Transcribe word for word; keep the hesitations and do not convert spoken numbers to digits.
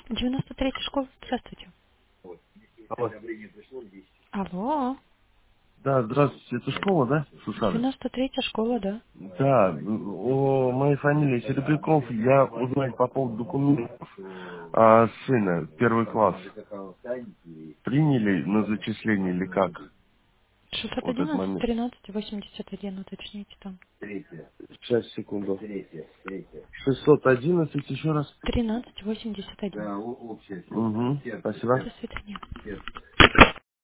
девяносто третья школа, здравствуйте. Алло. Алло, Да, здравствуйте, это школа, да, Сусана? девяносто третья школа, да. Да, о моей фамилии Серебряков, я узнать по поводу документов а, сына, первый класс. Приняли на зачисление или как? шестьсот Вот этот одиннадцать момент. тринадцать восемьдесят один, уточните там. Сейчас, секунду. шестьсот одиннадцать, еще раз. тринадцать восемьдесят один. Угу, спасибо. До свидания.